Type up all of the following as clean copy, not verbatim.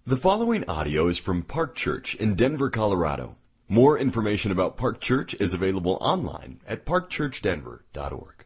The following audio is from Park Church in Denver, Colorado. More information about Park Church is available online at parkchurchdenver.org.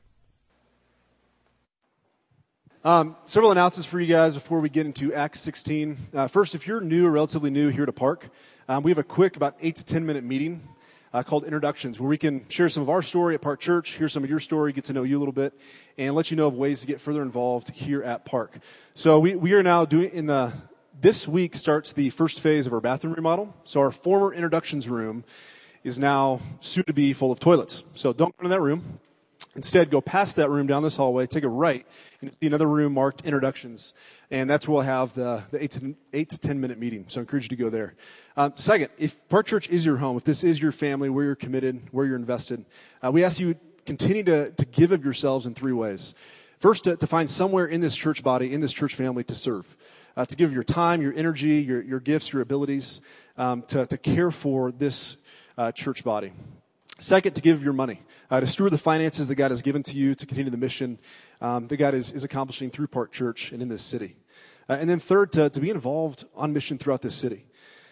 Several announcements for you guys before we get into Acts 16. First, if you're new or relatively new here to Park, we have a quick, about 8 to 10 minute meeting called Introductions, where we can share some of our story at Park Church, hear some of your story, get to know you a little bit, and let you know of ways to get further involved here at Park. So we are now doing this week starts the first phase of our bathroom remodel. So our former Introductions room is now soon to be full of toilets. So don't go to that room. Instead, go past that room down this hallway, take a right, and you'll see another room marked Introductions. And that's where we'll have the 8 to 10 minute meeting. So I encourage you to go there. Second, if Park Church is your home, if this is your family, where you're committed, where you're invested, we ask you continue to give of yourselves in three ways. First, to find somewhere in this church body, in this church family to serve. To give your time, your energy, your gifts, your abilities, to care for this church body. Second, to give your money, to steward the finances that God has given to you to continue the mission that God is accomplishing through Park Church and in this city. And then third, to be involved on mission throughout this city.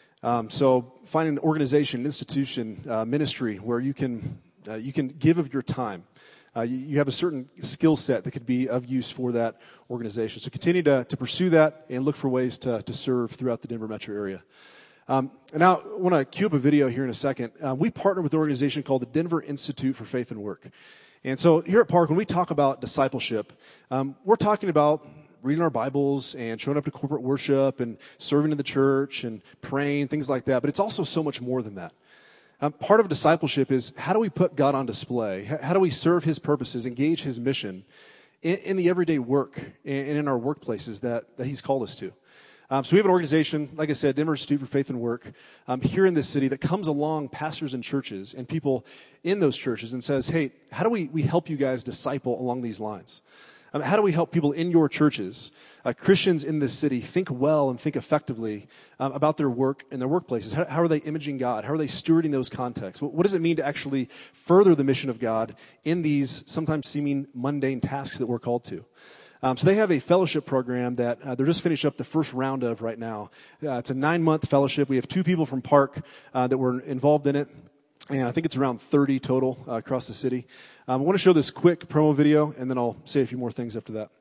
So find an organization, institution, ministry where you can give of your time. You have a certain skill set that could be of use for that organization. So continue to pursue that and look for ways to serve throughout the Denver metro area. And now I want to cue up a video here in a second. We partner with an organization called the Denver Institute for Faith and Work. And so here at Park, when we talk about discipleship, we're talking about reading our Bibles and showing up to corporate worship and serving in the church and praying, things like that. But it's also so much more than that. Part of discipleship is how do we put God on display? How do we serve His purposes, engage His mission in the everyday work and in our workplaces that He's called us to? So we have an organization, like I said, Denver Institute for Faith and Work, here in this city that comes along pastors and churches and people in those churches and says, hey, how do we help you guys disciple along these lines? How do we help people in your churches, Christians in this city, think well and think effectively about their work and their workplaces? How are they imaging God? How are they stewarding those contexts? What does it mean to actually further the mission of God in these sometimes seeming mundane tasks that we're called to? So they have a fellowship program that they're just finishing up the first round of right now. It's a 9-month fellowship. We have 2 people from Park that were involved in it. And I think it's around 30 total across the city. I want to show this quick promo video, and then I'll say a few more things after that.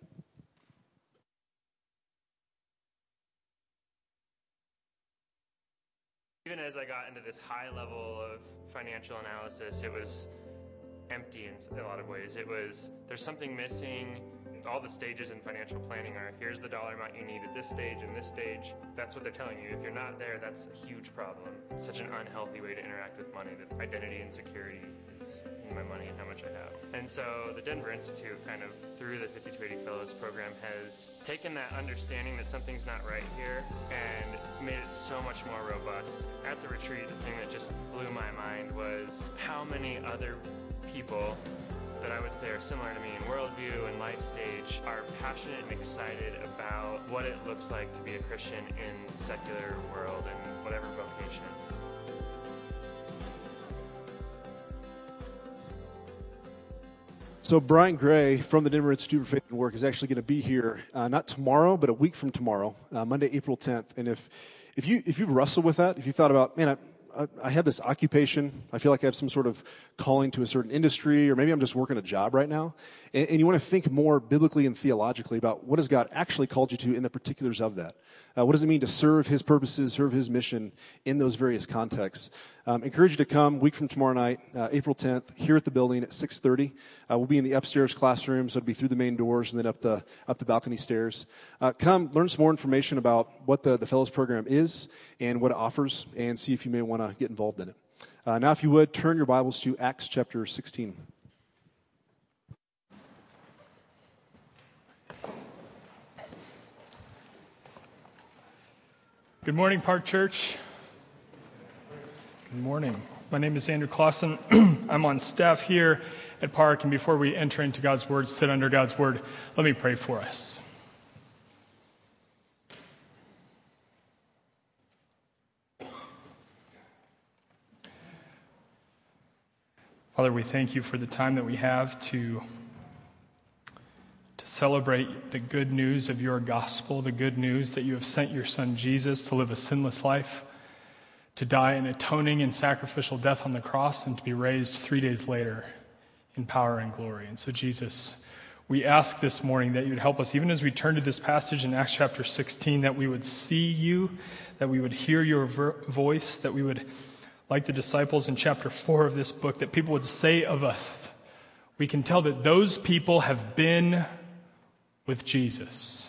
Even as I got into this high level of financial analysis, it was empty in a lot of ways. There's something missing. All the stages in financial planning are, here's the dollar amount you need at this stage and this stage. That's what they're telling you. If you're not there, that's a huge problem. It's such an unhealthy way to interact with money, that identity and security is in my money and how much I have. And so the Denver Institute, kind of through the 5280 Fellows program, has taken that understanding that something's not right here and made it so much more robust. At the retreat, the thing that just blew my mind was how many other people that I would say are similar to me in worldview and life stage are passionate and excited about what it looks like to be a Christian in the secular world and whatever vocation. So Brian Gray from the Denver Institute for Faith and Work is actually going to be here not tomorrow, but a week from tomorrow, Monday, April 10th. And if you've wrestled with that, if you thought about, man, I have this occupation. I feel like I have some sort of calling to a certain industry, or maybe I'm just working a job right now. And you want to think more biblically and theologically about what has God actually called you to in the particulars of that. What does it mean to serve His purposes, serve His mission in those various contexts? Encourage you to come week from tomorrow night, April 10th, here at the building at 6:30. We'll be in the upstairs classroom, so it'll be through the main doors and then up the balcony stairs. Come learn some more information about what the Fellows program is and what it offers, and see if you may want to get involved in it. Now, if you would, turn your Bibles to Acts chapter 16. Good morning, Park Church. Good morning. My name is Andrew Clausen. I'm on staff here at Park, and before we enter into God's Word, sit under God's Word, let me pray for us. Father, we thank you for the time that we have to celebrate the good news of your gospel, the good news that you have sent your son Jesus to live a sinless life, to die an atoning and sacrificial death on the cross, and to be raised 3 days later in power and glory. And so, Jesus, we ask this morning that you would help us, even as we turn to this passage in Acts chapter 16, that we would see you, that we would hear your voice, that we would, like the disciples in chapter 4 of this book, that people would say of us, we can tell that those people have been with Jesus.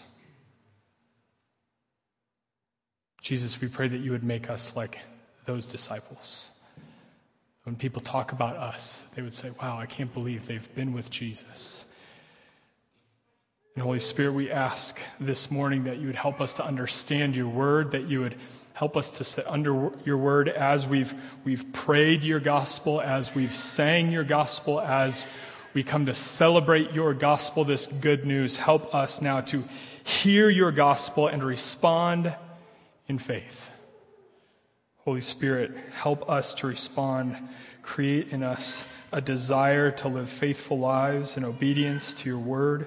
Jesus, we pray that you would make us like those disciples. When people talk about us, they would say, wow, I can't believe they've been with Jesus. And Holy Spirit, we ask this morning that you would help us to understand your word, that you would help us to sit under your word as we've prayed your gospel, as we've sang your gospel, as we come to celebrate your gospel, this good news. Help us now to hear your gospel and respond in faith. Holy Spirit, help us to respond. Create in us a desire to live faithful lives in obedience to your word.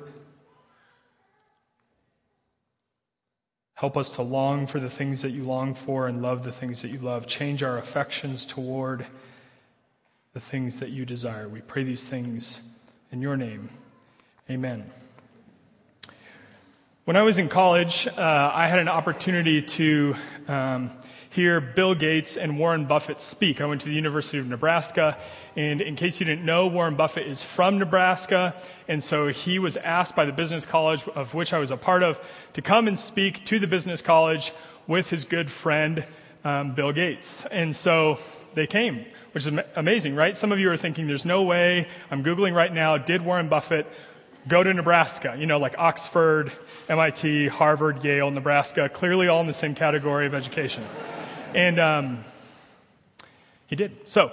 Help us to long for the things that you long for and love the things that you love. Change our affections toward the things that you desire. We pray these things in your name. Amen. When I was in college, I had an opportunity to hear Bill Gates and Warren Buffett speak. I went to the University of Nebraska, and in case you didn't know, Warren Buffett is from Nebraska, and so he was asked by the business college, of which I was a part of, to come and speak to the business college with his good friend, Bill Gates. And so they came, which is amazing, right? Some of you are thinking, there's no way. I'm Googling right now, did Warren Buffett go to Nebraska? You know, like Oxford, MIT, Harvard, Yale, Nebraska, clearly all in the same category of education. And he did. So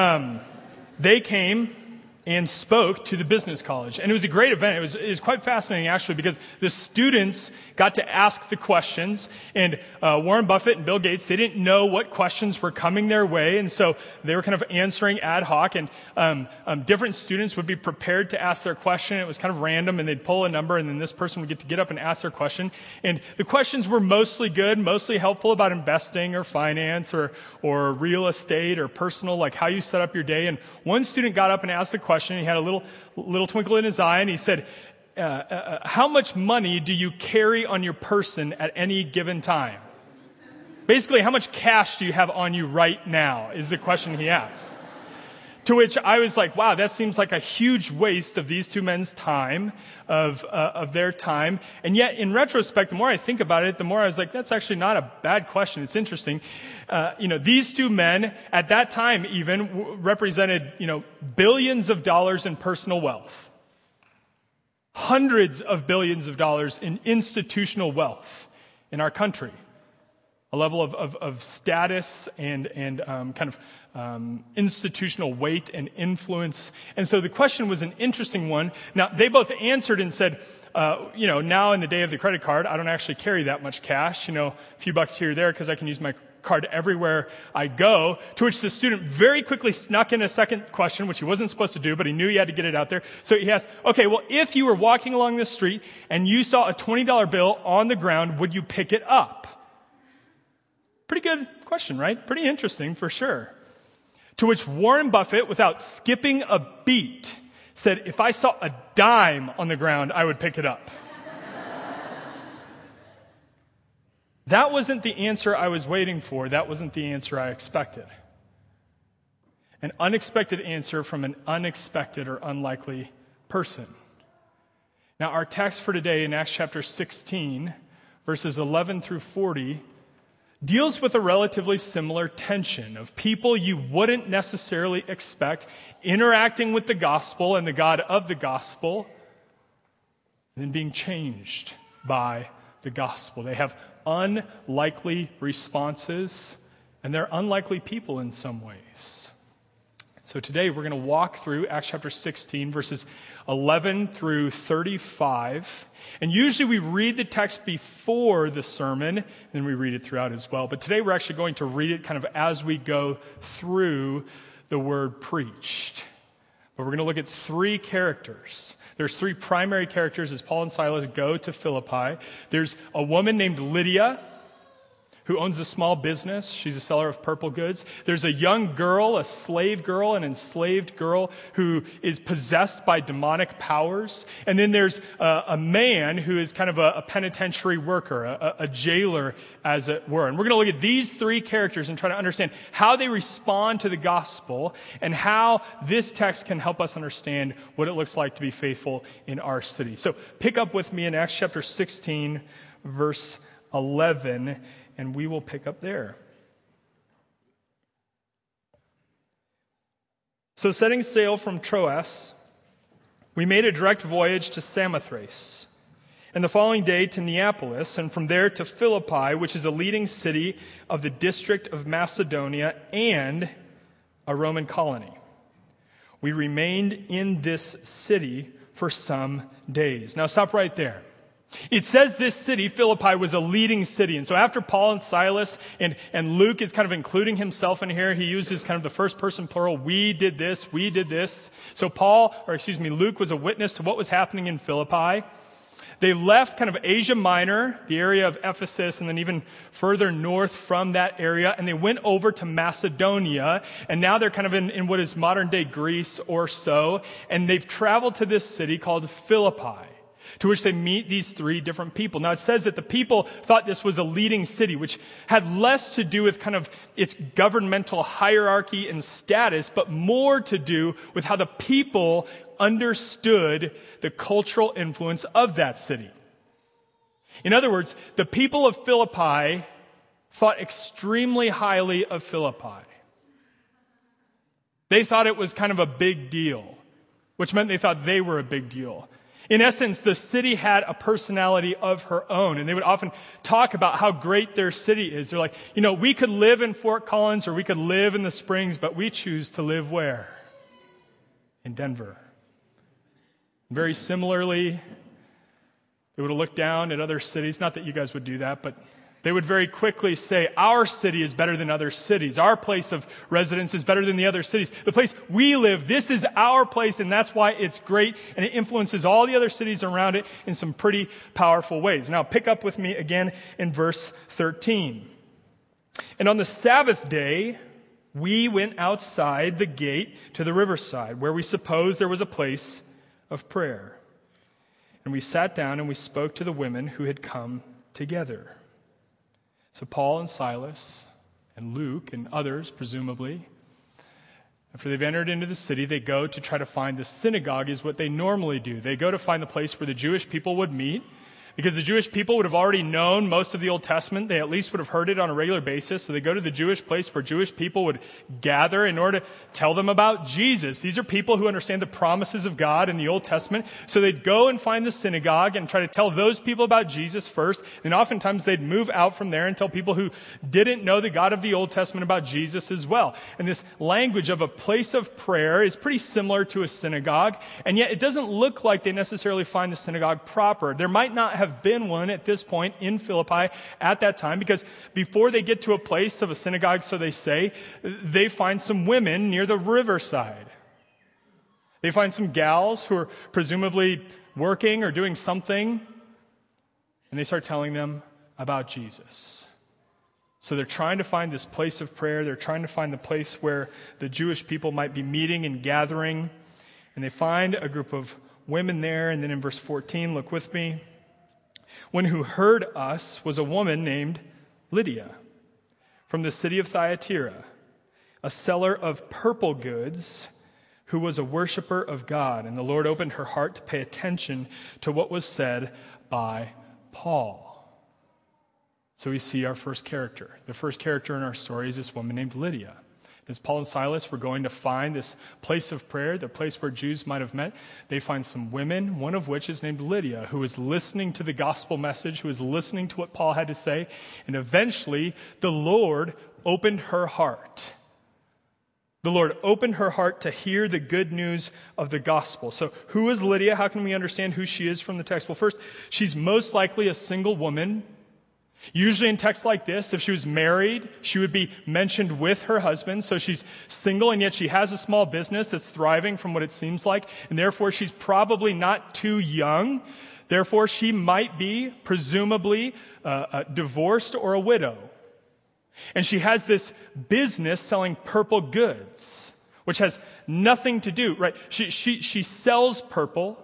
they came and spoke to the business college. And it was a great event. It was quite fascinating, actually, because the students got to ask the questions. And Warren Buffett and Bill Gates, they didn't know what questions were coming their way. And so they were kind of answering ad hoc. And different students would be prepared to ask their question. It was kind of random, and they'd pull a number, and then this person would get up and ask their question. And the questions were mostly good, mostly helpful about investing or finance or real estate or personal, like how you set up your day. And one student got up and asked a question. He had a little twinkle in his eye, and he said, how much money do you carry on your person at any given time? Basically, how much cash do you have on you right now is the question he asked. To which I was like, wow, that seems like a huge waste of these two men's time, of their time. And yet, in retrospect, the more I think about it, the more I was like, that's actually not a bad question. It's interesting. These two men, at that time even, represented, billions of dollars in personal wealth. Hundreds of billions of dollars in institutional wealth in our country. A level of status and institutional weight and influence. And so the question was an interesting one. Now, they both answered and said, now in the day of the credit card, I don't actually carry that much cash, a few bucks here or there because I can use my card everywhere I go. To which the student very quickly snuck in a second question, which he wasn't supposed to do, but he knew he had to get it out there. So he asked, okay, well, if you were walking along the street and you saw a $20 bill on the ground, would you pick it up? Pretty good question, right? Pretty interesting for sure. To which Warren Buffett, without skipping a beat, said, if I saw a dime on the ground, I would pick it up. That wasn't the answer I was waiting for. That wasn't the answer I expected. An unexpected answer from an unexpected or unlikely person. Now, our text for today in Acts chapter 16, verses 11 through 40, deals with a relatively similar tension of people you wouldn't necessarily expect interacting with the gospel and the God of the gospel, and then being changed by the gospel. They have unlikely responses, and they're unlikely people in some ways. So today we're going to walk through Acts chapter 16, verses 11 through 35. And usually we read the text before the sermon, and then we read it throughout as well. But today we're actually going to read it kind of as we go through the word preached. But we're going to look at three characters. There's three primary characters as Paul and Silas go to Philippi. There's a woman named Lydia, who owns a small business. She's a seller of purple goods. There's a young girl, a slave girl, an enslaved girl who is possessed by demonic powers. And then there's a man who is kind of a penitentiary worker, a jailer, as it were. And we're going to look at these three characters and try to understand how they respond to the gospel and how this text can help us understand what it looks like to be faithful in our city. So pick up with me in Acts chapter 16, verse 11, and we will pick up there. So setting sail from Troas, we made a direct voyage to Samothrace, and the following day to Neapolis, and from there to Philippi, which is a leading city of the district of Macedonia and a Roman colony. We remained in this city for some days. Now stop right there. It says this city, Philippi, was a leading city. And so after Paul and Silas, and Luke is kind of including himself in here, he uses kind of the first person plural, we did this, we did this. So Luke was a witness to what was happening in Philippi. They left kind of Asia Minor, the area of Ephesus, and then even further north from that area, and they went over to Macedonia, and now they're kind of in what is modern-day Greece or so, and they've traveled to this city called Philippi, to which they meet these three different people. Now, it says that the people thought this was a leading city, which had less to do with kind of its governmental hierarchy and status, but more to do with how the people understood the cultural influence of that city. In other words, the people of Philippi thought extremely highly of Philippi. They thought it was kind of a big deal, which meant they thought they were a big deal. In essence, the city had a personality of her own, and they would often talk about how great their city is. They're like, we could live in Fort Collins or we could live in the Springs, but we choose to live where? In Denver. Very similarly, they would have looked down at other cities. Not that you guys would do that, but they would very quickly say, our city is better than other cities. Our place of residence is better than the other cities. The place we live, this is our place, and that's why it's great, and it influences all the other cities around it in some pretty powerful ways. Now, pick up with me again in verse 13. And on the Sabbath day, we went outside the gate to the riverside, where we supposed there was a place of prayer. And we sat down and we spoke to the women who had come together. So Paul and Silas and Luke and others, presumably, after they've entered into the city, they go to try to find the synagogue is what they normally do. They go to find the place where the Jewish people would meet, because the Jewish people would have already known most of the Old Testament. They at least would have heard it on a regular basis. So they go to the Jewish place where Jewish people would gather in order to tell them about Jesus. These are people who understand the promises of God in the Old Testament. So they'd go and find the synagogue and try to tell those people about Jesus first. And oftentimes they'd move out from there and tell people who didn't know the God of the Old Testament about Jesus as well. And this language of a place of prayer is pretty similar to a synagogue. And yet it doesn't look like they necessarily find the synagogue proper. There might not have been one at this point in Philippi at that time, because before they get to a place of a synagogue, so they say, they find some women near the riverside. They find some gals who are presumably working or doing something, and they start telling them about Jesus. So they're trying to find this place of prayer. They're trying to find the place where the Jewish people might be meeting and gathering, and they find a group of women there. And then in verse 14, look with me. One who heard us was a woman named Lydia from the city of Thyatira, a seller of purple goods, who was a worshiper of God. And the Lord opened her heart to pay attention to what was said by Paul. So we see our first character. The first character in our story is this woman named Lydia. As Paul and Silas were going to find this place of prayer, the place where Jews might have met, they find some women, one of which is named Lydia, who is listening to the gospel message, who is listening to what Paul had to say, and eventually the Lord opened her heart. The Lord opened her heart to hear the good news of the gospel. So who is Lydia? How can we understand who she is from the text? Well, first, she's most likely a single woman. Usually in texts like this, if she was married, she would be mentioned with her husband. So she's single, and yet she has a small business that's thriving from what it seems like. And therefore, she's probably not too young. Therefore, she might be, presumably, divorced or a widow. And she has this business selling purple goods, which has nothing to do, right? She sells purple.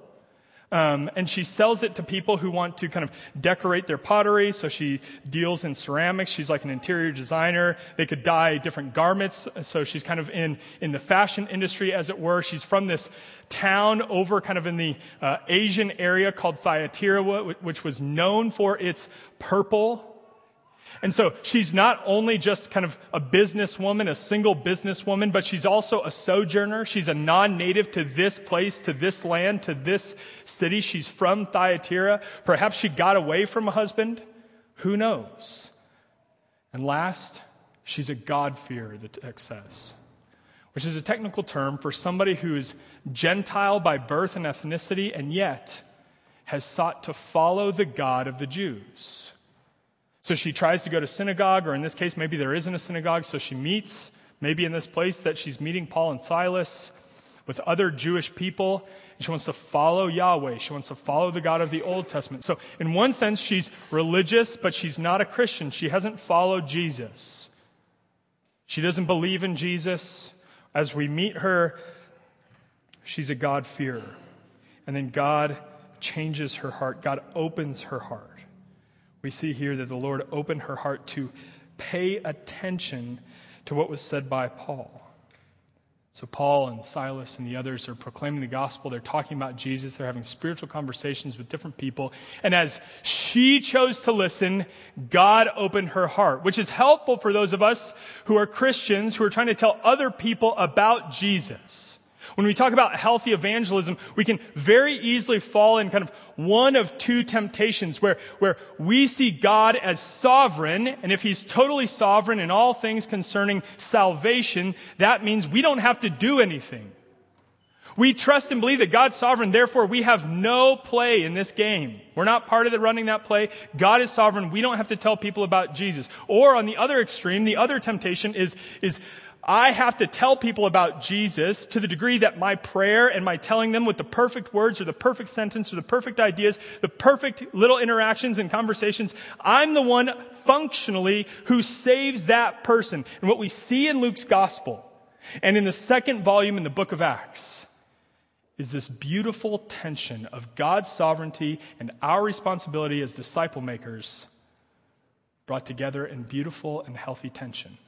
And she sells it to people who want to kind of decorate their pottery. So she deals in ceramics. She's like an interior designer. They could dye different garments. So she's kind of in the fashion industry, as it were. She's from this town over kind of in the Asian area called Thyatira, which was known for its purple. And so she's not only just kind of a businesswoman, a single businesswoman, but she's also a sojourner. She's a non-native to this place, to this land, to this city. She's from Thyatira. Perhaps she got away from a husband. Who knows? And last, she's a God-fearer, the text says, which is a technical term for somebody who is Gentile by birth and ethnicity and yet has sought to follow the God of the Jews. So she tries to go to synagogue, or in this case, maybe there isn't a synagogue, so she meets, maybe in this place that she's meeting Paul and Silas, with other Jewish people, and she wants to follow Yahweh. She wants to follow the God of the Old Testament. So in one sense, she's religious, but she's not a Christian. She hasn't followed Jesus. She doesn't believe in Jesus. As we meet her, she's a God-fearer. And then God changes her heart. God opens her heart. We see here that the Lord opened her heart to pay attention to what was said by Paul. So Paul and Silas and the others are proclaiming the gospel. They're talking about Jesus. They're having spiritual conversations with different people. And as she chose to listen, God opened her heart, which is helpful for those of us who are Christians who are trying to tell other people about Jesus. When we talk about healthy evangelism, we can very easily fall in kind of one of two temptations where we see God as sovereign, and if he's totally sovereign in all things concerning salvation, that means we don't have to do anything. We trust and believe that God's sovereign, therefore we have no play in this game. We're not part of the running that play. God is sovereign. We don't have to tell people about Jesus. Or on the other extreme, the other temptation is I have to tell people about Jesus to the degree that my prayer and my telling them with the perfect words or the perfect sentence or the perfect ideas, the perfect little interactions and conversations, I'm the one functionally who saves that person. And what we see in Luke's gospel and in the second volume in the book of Acts is this beautiful tension of God's sovereignty and our responsibility as disciple makers brought together in beautiful and healthy tension.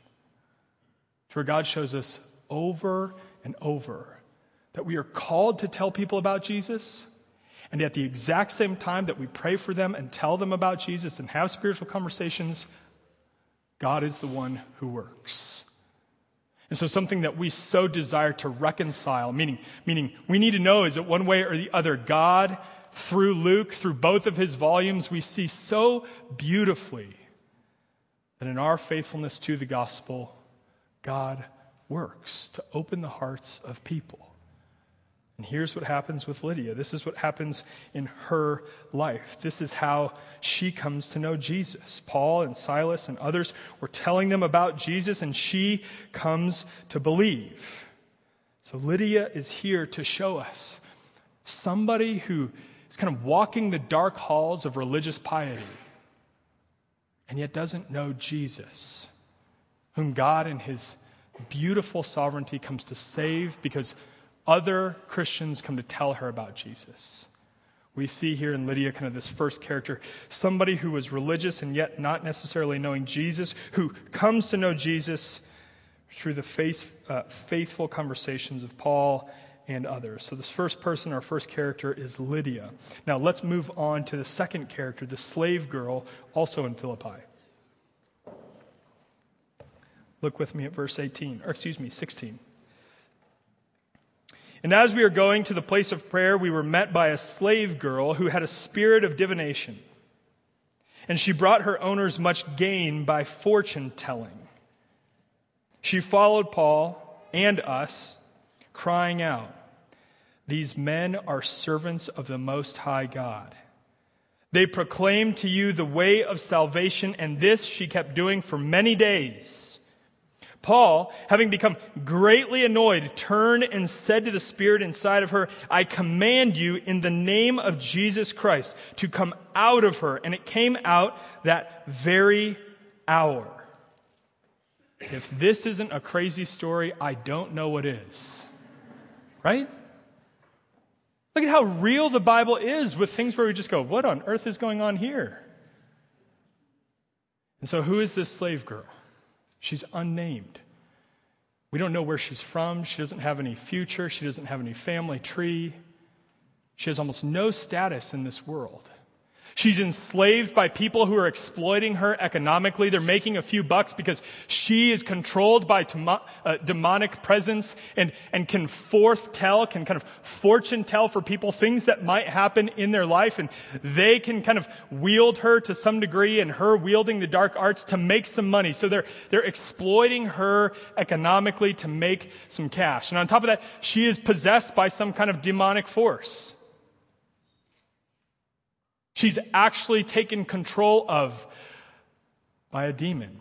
Where God shows us over and over that we are called to tell people about Jesus, and at the exact same time that we pray for them and tell them about Jesus and have spiritual conversations, God is the one who works. And so something that we so desire to reconcile, meaning we need to know, is it one way or the other? God, through Luke, through both of his volumes, we see so beautifully that in our faithfulness to the gospel, God works to open the hearts of people. And here's what happens with Lydia. This is what happens in her life. This is how she comes to know Jesus. Paul and Silas and others were telling them about Jesus, and she comes to believe. So Lydia is here to show us somebody who is kind of walking the dark halls of religious piety and yet doesn't know Jesus, whom God in his beautiful sovereignty comes to save because other Christians come to tell her about Jesus. We see here in Lydia kind of this first character, somebody who was religious and yet not necessarily knowing Jesus, who comes to know Jesus through the faithful conversations of Paul and others. So this first person, our first character, is Lydia. Now let's move on to the second character, the slave girl, also in Philippi. Look with me at verse 16. And as we were going to the place of prayer, we were met by a slave girl who had a spirit of divination. And she brought her owners much gain by fortune telling. She followed Paul and us, crying out, "These men are servants of the Most High God. They proclaimed to you the way of salvation, and this she kept doing for many days. Paul, having become greatly annoyed, turned and said to the spirit inside of her, I command you in the name of Jesus Christ to come out of her. And it came out that very hour. If this isn't a crazy story, I don't know what is. Right? Look at how real the Bible is with things where we just go, what on earth is going on here? And so who is this slave girl? She's unnamed. We don't know where she's from. She doesn't have any future. She doesn't have any family tree. She has almost no status in this world. She's enslaved by people who are exploiting her economically. They're making a few bucks because she is controlled by demonic presence and can kind of fortune tell for people things that might happen in their life. And they can kind of wield her to some degree, and her wielding the dark arts to make some money. So they're exploiting her economically to make some cash. And on top of that, she is possessed by some kind of demonic force. She's actually taken control of by a demon,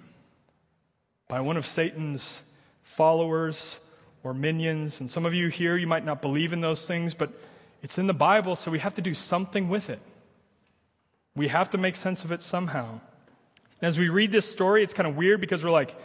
by one of Satan's followers or minions. And some of you here, you might not believe in those things, but it's in the Bible, so we have to do something with it. We have to make sense of it somehow. And as we read this story, it's kind of weird because we're like,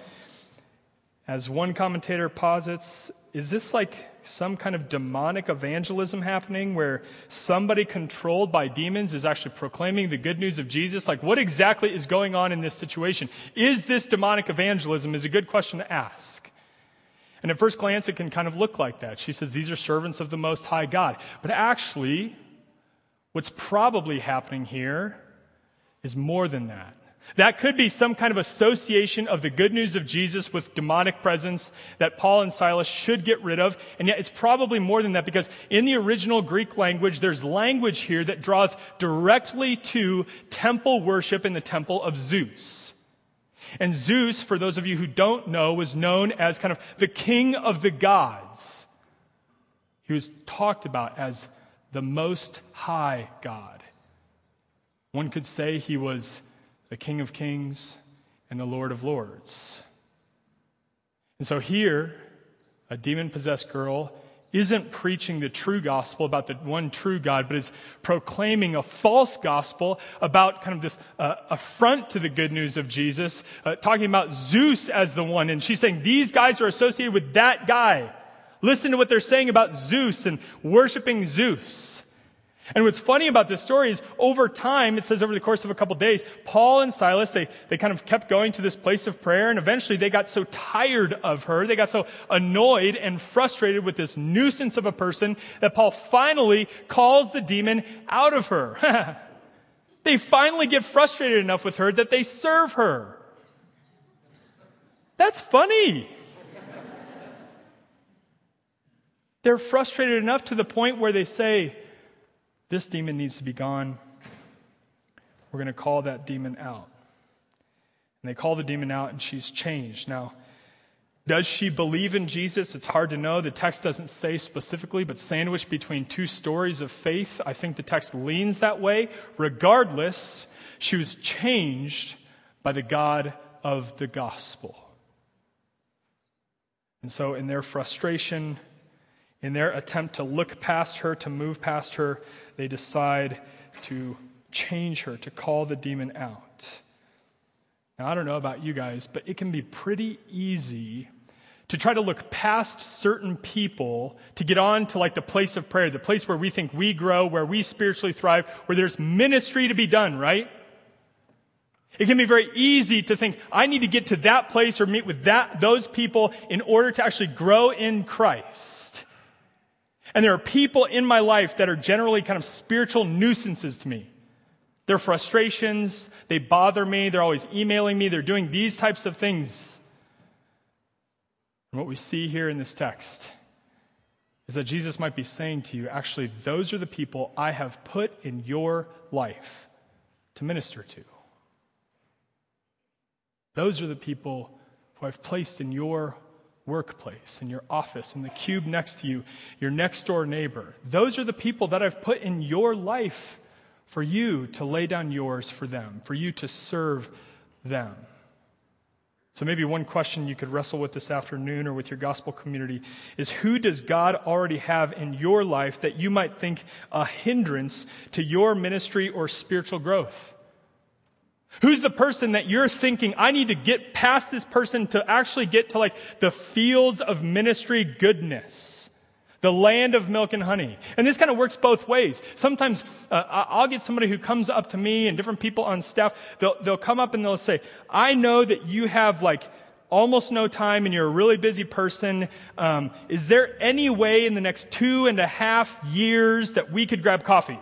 as one commentator posits, is this like some kind of demonic evangelism happening where somebody controlled by demons is actually proclaiming the good news of Jesus? Like, what exactly is going on in this situation? Is this demonic evangelism is a good question to ask. And at first glance, it can kind of look like that. She says, these are servants of the Most High God. But actually, what's probably happening here is more than that. That could be some kind of association of the good news of Jesus with demonic presence that Paul and Silas should get rid of. And yet it's probably more than that, because in the original Greek language, there's language here that draws directly to temple worship in the temple of Zeus. And Zeus, for those of you who don't know, was known as kind of the king of the gods. He was talked about as the Most High God. One could say he was the King of Kings and the Lord of Lords. And so here, a demon-possessed girl isn't preaching the true gospel about the one true God, but is proclaiming a false gospel about kind of this affront to the good news of Jesus, talking about Zeus as the one. And she's saying, these guys are associated with that guy. Listen to what they're saying about Zeus and worshiping Zeus. And what's funny about this story is over time, it says over the course of a couple days, Paul and Silas, they kind of kept going to this place of prayer, and eventually they got so tired of her, they got so annoyed and frustrated with this nuisance of a person that Paul finally calls the demon out of her. They finally get frustrated enough with her that they serve her. That's funny. They're frustrated enough to the point where they say, this demon needs to be gone. We're going to call that demon out. And they call the demon out, and she's changed. Now, does she believe in Jesus? It's hard to know. The text doesn't say specifically, but sandwiched between two stories of faith, I think the text leans that way. Regardless, she was changed by the God of the gospel. And so in their frustration, in their attempt to look past her, to move past her, they decide to change her, to call the demon out. Now, I don't know about you guys, but it can be pretty easy to try to look past certain people to get on to like the place of prayer, the place where we think we grow, where we spiritually thrive, where there's ministry to be done, right? It can be very easy to think, I need to get to that place or meet with those people in order to actually grow in Christ. And there are people in my life that are generally kind of spiritual nuisances to me. Their frustrations, they bother me, they're always emailing me, they're doing these types of things. And what we see here in this text is that Jesus might be saying to you, actually, those are the people I have put in your life to minister to. Those are the people who I've placed in your workplace, in your office, in the cube next to you, your next door neighbor. Those are the people that I've put in your life for you to lay down yours for them, for you to serve them. So maybe one question you could wrestle with this afternoon or with your gospel community is, who does God already have in your life that you might think a hindrance to your ministry or spiritual growth? Who's the person that you're thinking, I need to get past this person to actually get to like the fields of ministry goodness, the land of milk and honey? And this kind of works both ways. Sometimes I'll get somebody who comes up to me, and different people on staff, they'll come up and they'll say, I know that you have like almost no time and you're a really busy person. Is there any way in the next 2.5 years that we could grab coffee?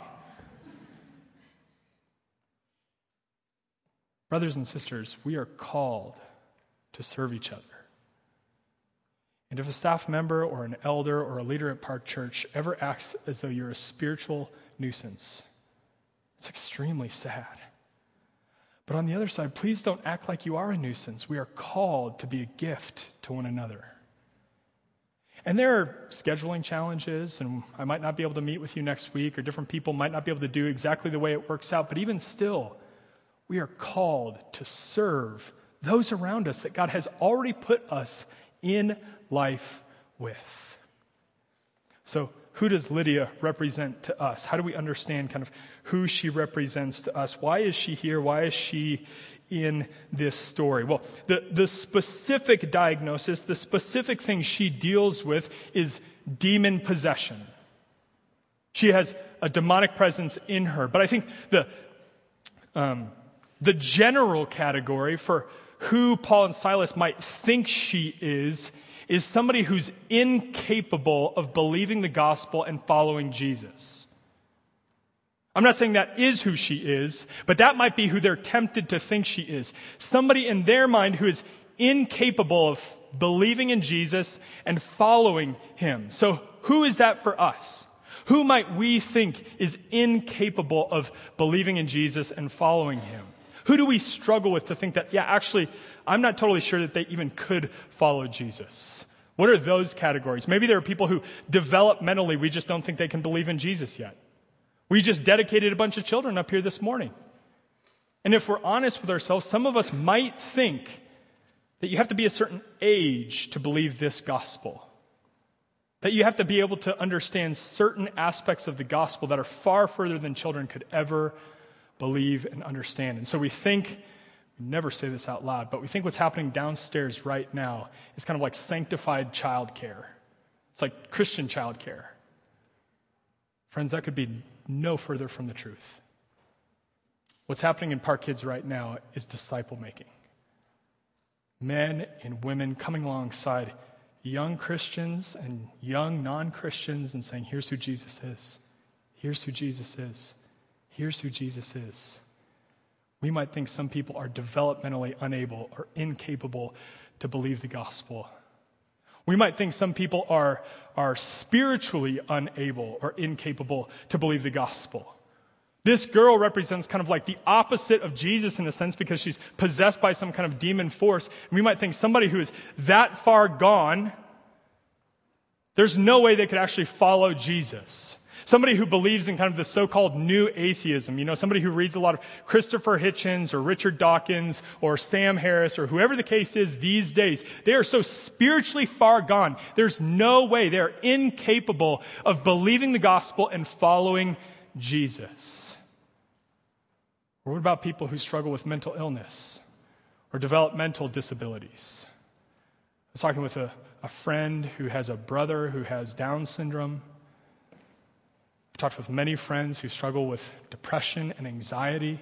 Brothers and sisters, we are called to serve each other. And if a staff member or an elder or a leader at Park Church ever acts as though you're a spiritual nuisance, it's extremely sad. But on the other side, please don't act like you are a nuisance. We are called to be a gift to one another. And there are scheduling challenges, and I might not be able to meet with you next week, or different people might not be able to do exactly the way it works out, but even still, we are called to serve those around us that God has already put us in life with. So who does Lydia represent to us? How do we understand kind of who she represents to us? Why is she here? Why is she in this story? Well, the specific diagnosis, the specific thing she deals with is demon possession. She has a demonic presence in her. But I think the general category for who Paul and Silas might think she is somebody who's incapable of believing the gospel and following Jesus. I'm not saying that is who she is, but that might be who they're tempted to think she is. Somebody in their mind who is incapable of believing in Jesus and following him. So who is that for us? Who might we think is incapable of believing in Jesus and following him? Who do we struggle with to think that, yeah, actually, I'm not totally sure that they even could follow Jesus? What are those categories? Maybe there are people who developmentally, we just don't think they can believe in Jesus yet. We just dedicated a bunch of children up here this morning. And if we're honest with ourselves, some of us might think that you have to be a certain age to believe this gospel. That you have to be able to understand certain aspects of the gospel that are far further than children could ever believe and understand. And so we think, we never say this out loud, but we think what's happening downstairs right now is kind of like sanctified childcare. It's like Christian childcare. Friends, that could be no further from the truth. What's happening in Park Kids right now is disciple making. Men and women coming alongside young Christians and young non-Christians and saying, here's who Jesus is. Here's who Jesus is. Here's who Jesus is. We might think some people are developmentally unable or incapable to believe the gospel. We might think some people are spiritually unable or incapable to believe the gospel. This girl represents kind of like the opposite of Jesus in a sense because she's possessed by some kind of demon force. And we might think somebody who is that far gone, there's no way they could actually follow Jesus. Somebody who believes in kind of the so-called new atheism, somebody who reads a lot of Christopher Hitchens or Richard Dawkins or Sam Harris or whoever the case is these days, they are so spiritually far gone. There's no way. They are incapable of believing the gospel and following Jesus. Or what about people who struggle with mental illness or developmental disabilities? I was talking with a friend who has a brother who has Down syndrome. I've talked with many friends who struggle with depression and anxiety. And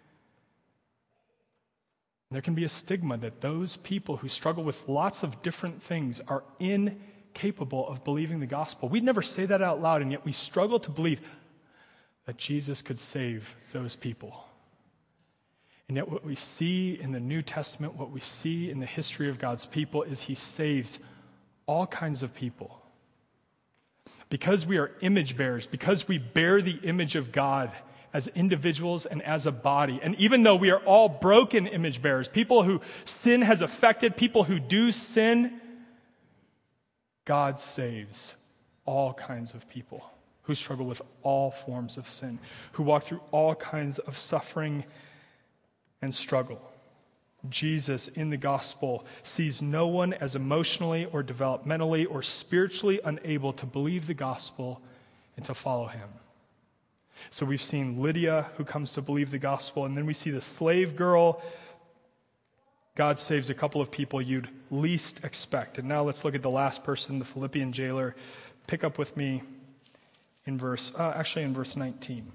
there can be a stigma that those people who struggle with lots of different things are incapable of believing the gospel. We'd never say that out loud, and yet we struggle to believe that Jesus could save those people. And yet what we see in the New Testament, what we see in the history of God's people is he saves all kinds of people. Because we are image bearers, because we bear the image of God as individuals and as a body. And even though we are all broken image bearers, people who sin has affected, people who do sin, God saves all kinds of people who struggle with all forms of sin, who walk through all kinds of suffering and struggle. Jesus in the gospel sees no one as emotionally or developmentally or spiritually unable to believe the gospel and to follow him. So we've seen Lydia, who comes to believe the gospel, and then we see the slave girl. God saves a couple of people you'd least expect. And now let's look at the last person, the Philippian jailer. Pick up with me in verse 19.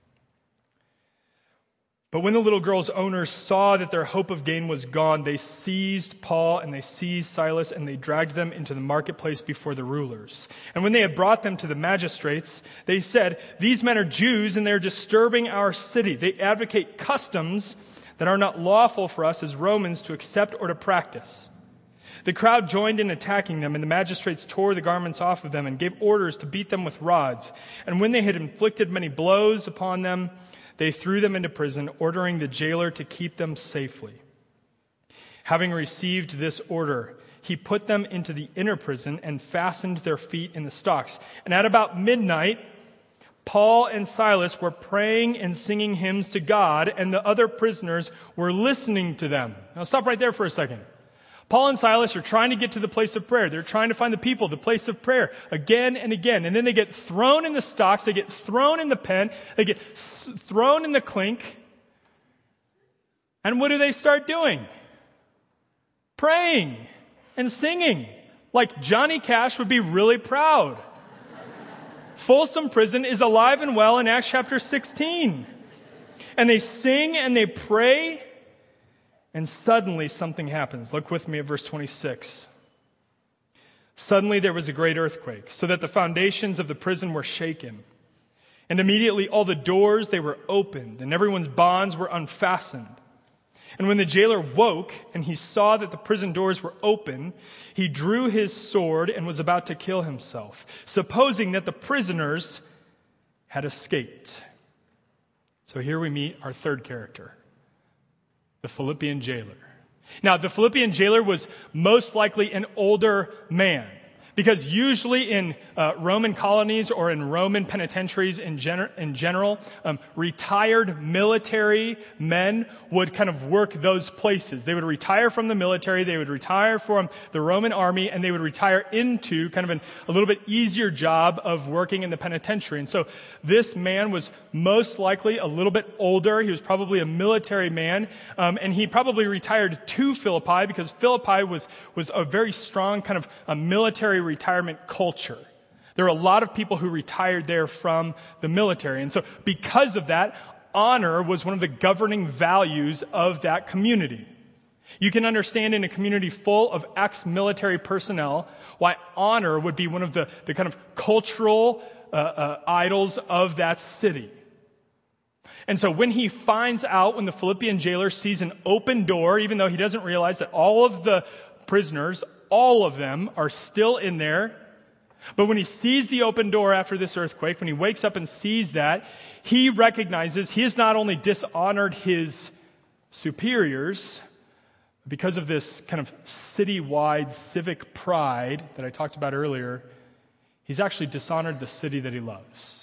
But when the little girl's owners saw that their hope of gain was gone, they seized Paul and they seized Silas and they dragged them into the marketplace before the rulers. And when they had brought them to the magistrates, they said, "These men are Jews and they're disturbing our city. They advocate customs that are not lawful for us as Romans to accept or to practice." The crowd joined in attacking them, and the magistrates tore the garments off of them and gave orders to beat them with rods. And when they had inflicted many blows upon them, they threw them into prison, ordering the jailer to keep them safely. Having received this order, he put them into the inner prison and fastened their feet in the stocks. And at about midnight, Paul and Silas were praying and singing hymns to God, and the other prisoners were listening to them. Now stop right there for a second. Paul and Silas are trying to get to the place of prayer. They're trying to find the people, the place of prayer, again and again. And then they get thrown in the stocks, they get thrown in the pen, they get thrown in the clink. And what do they start doing? Praying and singing. Like Johnny Cash would be really proud. Folsom Prison is alive and well in Acts chapter 16. And they sing and they pray. And suddenly something happens. Look with me at verse 26. Suddenly there was a great earthquake, so that the foundations of the prison were shaken. And immediately all the doors, they were opened, and everyone's bonds were unfastened. And when the jailer woke, and he saw that the prison doors were open, he drew his sword and was about to kill himself, supposing that the prisoners had escaped. So here we meet our third character, the Philippian jailer. Now, the Philippian jailer was most likely an older man, because usually in Roman colonies or in Roman penitentiaries in general, retired military men would kind of work those places. They would retire from the military, they would retire from the Roman army, and they would retire into kind of a little bit easier job of working in the penitentiary. And so this man was most likely a little bit older. He was probably a military man, and he probably retired to Philippi because Philippi was a very strong kind of a military retirement culture. There were a lot of people who retired there from the military. And so because of that, honor was one of the governing values of that community. You can understand in a community full of ex-military personnel why honor would be one of the kind of cultural idols of that city. And so when he finds out, when the Philippian jailer sees an open door, even though he doesn't realize that all of the prisoners, all of them are still in there. But when he sees the open door after this earthquake, when he wakes up and sees that, he recognizes he has not only dishonored his superiors because of this kind of citywide civic pride that I talked about earlier, he's actually dishonored the city that he loves.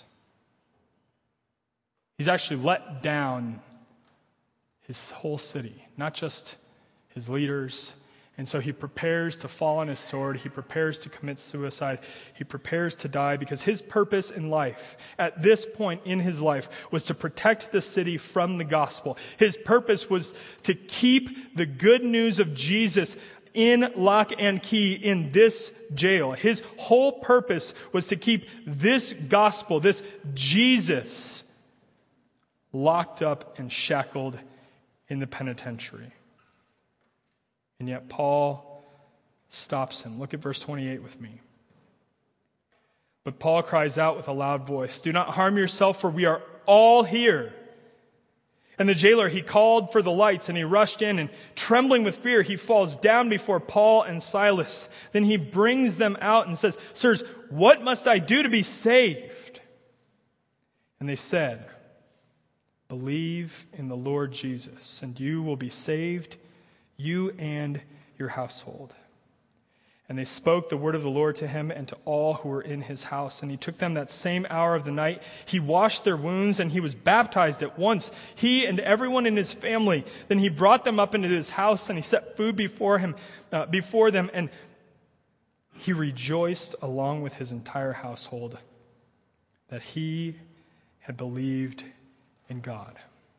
He's actually let down his whole city, not just his leaders. And so he prepares to fall on his sword. He prepares to commit suicide. He prepares to die because his purpose in life, at this point in his life, was to protect the city from the gospel. His purpose was to keep the good news of Jesus in lock and key in this jail. His whole purpose was to keep this gospel, this Jesus, locked up and shackled in the penitentiary. And yet Paul stops him. Look at verse 28 with me. But Paul cries out with a loud voice, "Do not harm yourself, for we are all here." And the jailer, he called for the lights, and he rushed in, and trembling with fear, he falls down before Paul and Silas. Then he brings them out and says, "Sirs, what must I do to be saved?" And they said, "Believe in the Lord Jesus, and you will be saved, you and your household." And they spoke the word of the Lord to him and to all who were in his house. And he took them that same hour of the night. He washed their wounds, and he was baptized at once, he and everyone in his family. Then he brought them up into his house, and he set food before them. And he rejoiced along with his entire household that he had believed in God.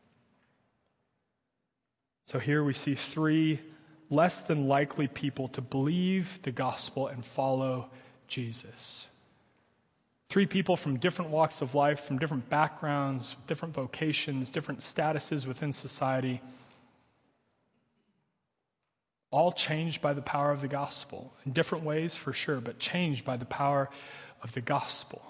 So here we see three less than likely people to believe the gospel and follow Jesus. Three people from different walks of life, from different backgrounds, different vocations, different statuses within society, all changed by the power of the gospel. In different ways, for sure, but changed by the power of the gospel.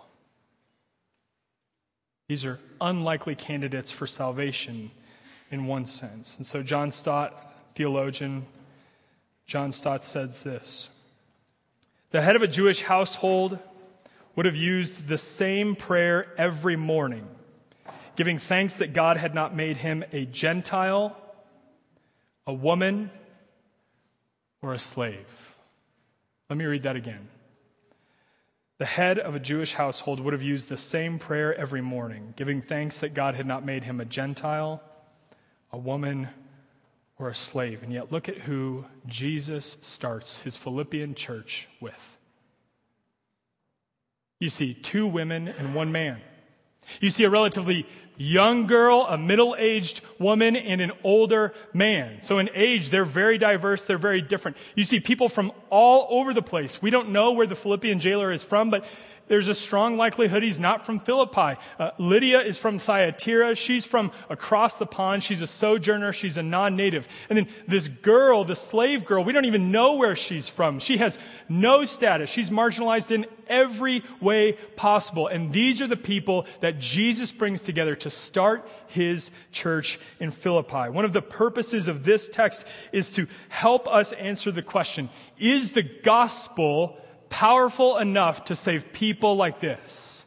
These are unlikely candidates for salvation in one sense. And so John Stott, theologian, John Stott says this: the head of a Jewish household would have used the same prayer every morning, giving thanks that God had not made him a Gentile, a woman, or a slave. Let me read that again. The head of a Jewish household would have used the same prayer every morning, giving thanks that God had not made him a Gentile, a woman, or a slave. And yet look at who Jesus starts his Philippian church with. You see 2 women and 1 man. You see a relatively young girl, a middle-aged woman, and an older man. So in age, they're very diverse, they're very different. You see people from all over the place. We don't know where the Philippian jailer is from, but there's a strong likelihood he's not from Philippi. Lydia is from Thyatira. She's from across the pond. She's a sojourner. She's a non-native. And then this girl, the slave girl, we don't even know where she's from. She has no status. She's marginalized in every way possible. And these are the people that Jesus brings together to start his church in Philippi. One of the purposes of this text is to help us answer the question, is the gospel powerful enough to save people like this?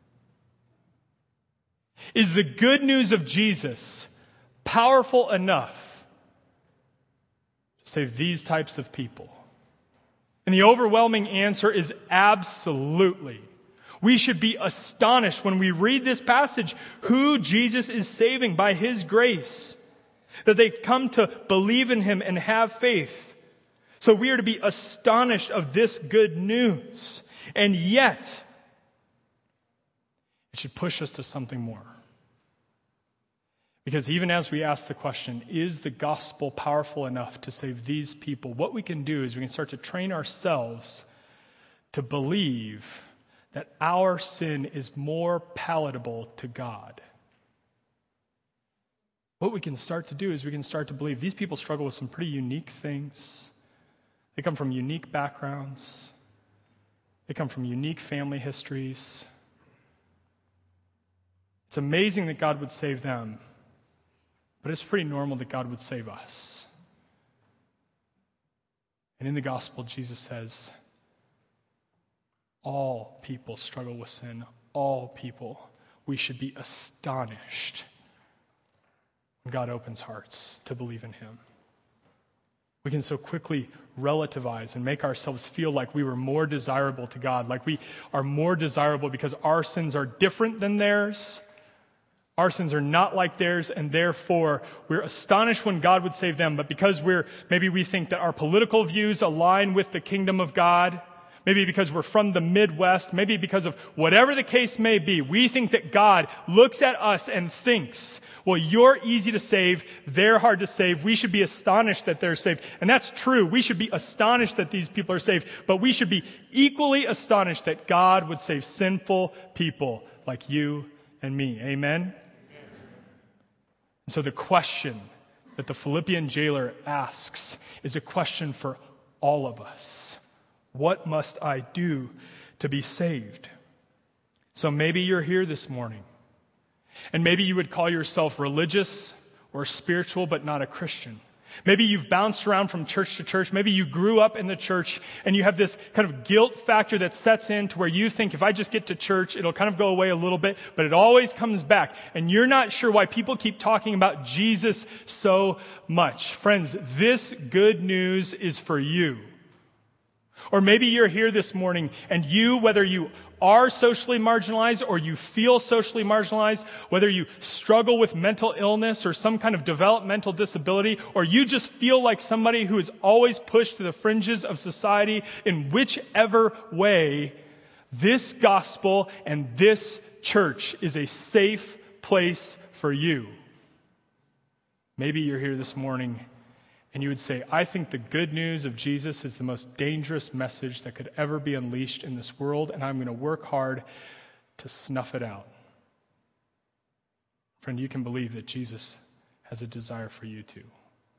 Is the good news of Jesus powerful enough to save these types of people? And the overwhelming answer is absolutely. We should be astonished when we read this passage who Jesus is saving by his grace, that they've come to believe in him and have faith. So we are to be astonished of this good news. And yet, it should push us to something more. Because even as we ask the question, is the gospel powerful enough to save these people? What we can do is we can start to train ourselves to believe that our sin is more palatable to God. What we can start to do is we can start to believe these people struggle with some pretty unique things. They come from unique backgrounds. They come from unique family histories. It's amazing that God would save them, but it's pretty normal that God would save us. And in the gospel, Jesus says, all people struggle with sin. All people. We should be astonished when God opens hearts to believe in him. We can so quickly relativize and make ourselves feel like we were more desirable to God, like we are more desirable because our sins are different than theirs. Our sins are not like theirs, and therefore we're astonished when God would save them. But because maybe we think that our political views align with the kingdom of God, maybe because we're from the Midwest, maybe because of whatever the case may be, we think that God looks at us and thinks, well, you're easy to save, they're hard to save, we should be astonished that they're saved. And that's true. We should be astonished that these people are saved, but we should be equally astonished that God would save sinful people like you and me. Amen? And so the question that the Philippian jailer asks is a question for all of us. What must I do to be saved? So maybe you're here this morning, and maybe you would call yourself religious or spiritual, but not a Christian. Maybe you've bounced around from church to church. Maybe you grew up in the church and you have this kind of guilt factor that sets in to where you think if I just get to church, it'll kind of go away a little bit, but it always comes back. And you're not sure why people keep talking about Jesus so much. Friends, this good news is for you. Or maybe you're here this morning and you, whether you are socially marginalized or you feel socially marginalized, whether you struggle with mental illness or some kind of developmental disability, or you just feel like somebody who is always pushed to the fringes of society, in whichever way, this gospel and this church is a safe place for you. Maybe you're here this morning and you would say, I think the good news of Jesus is the most dangerous message that could ever be unleashed in this world, and I'm going to work hard to snuff it out. Friend, you can believe that Jesus has a desire for you too.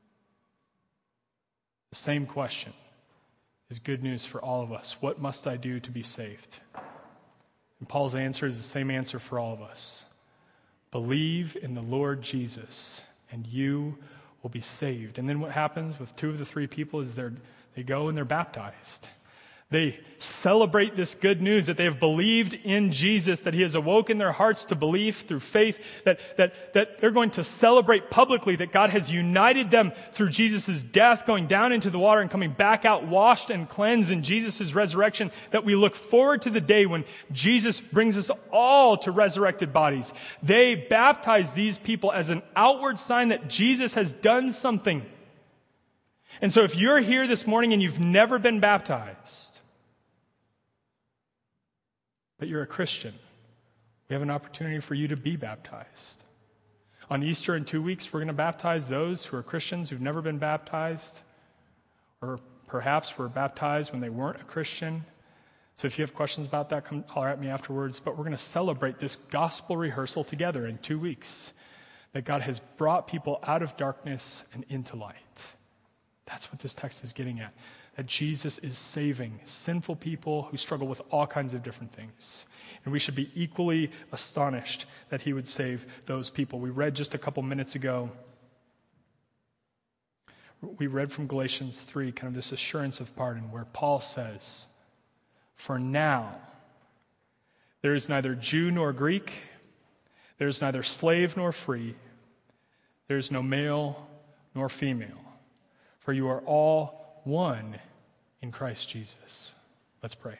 The same question is good news for all of us. What must I do to be saved? And Paul's answer is the same answer for all of us. Believe in the Lord Jesus, and you will be saved. And then what happens with two of the three people is they go and they're baptized. They celebrate this good news that they have believed in Jesus, that he has awoken their hearts to belief through faith, that they're going to celebrate publicly that God has united them through Jesus' death, going down into the water and coming back out washed and cleansed in Jesus' resurrection, that we look forward to the day when Jesus brings us all to resurrected bodies. They baptize these people as an outward sign that Jesus has done something. And so if you're here this morning and you've never been baptized, but you're a Christian, we have an opportunity for you to be baptized. On Easter in 2 weeks, we're going to baptize those who are Christians who've never been baptized, or perhaps were baptized when they weren't a Christian. So if you have questions about that, come holler at me afterwards. But we're going to celebrate this gospel rehearsal together in 2 weeks, that God has brought people out of darkness and into light. That's what this text is getting at. That Jesus is saving sinful people who struggle with all kinds of different things. And we should be equally astonished that he would save those people. We read just a couple minutes ago, we read from Galatians 3, kind of this assurance of pardon, where Paul says, for now, there is neither Jew nor Greek, there is neither slave nor free, there is no male nor female, for you are all one in Christ Jesus. Let's pray.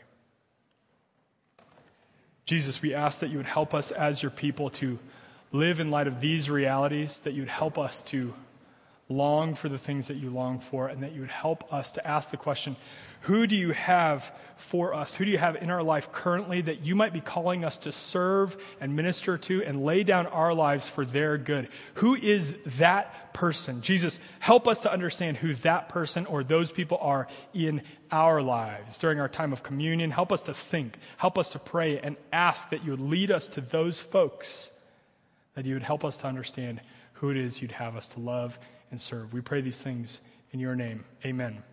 Jesus, we ask that you would help us as your people to live in light of these realities, that you would help us to long for the things that you long for, and that you would help us to ask the question, who do you have for us? Who do you have in our life currently that you might be calling us to serve and minister to and lay down our lives for their good? Who is that person? Jesus, help us to understand who that person or those people are in our lives. During our time of communion, help us to think, help us to pray and ask that you would lead us to those folks, that you would help us to understand who it is you'd have us to love and serve. We pray these things in your name. Amen.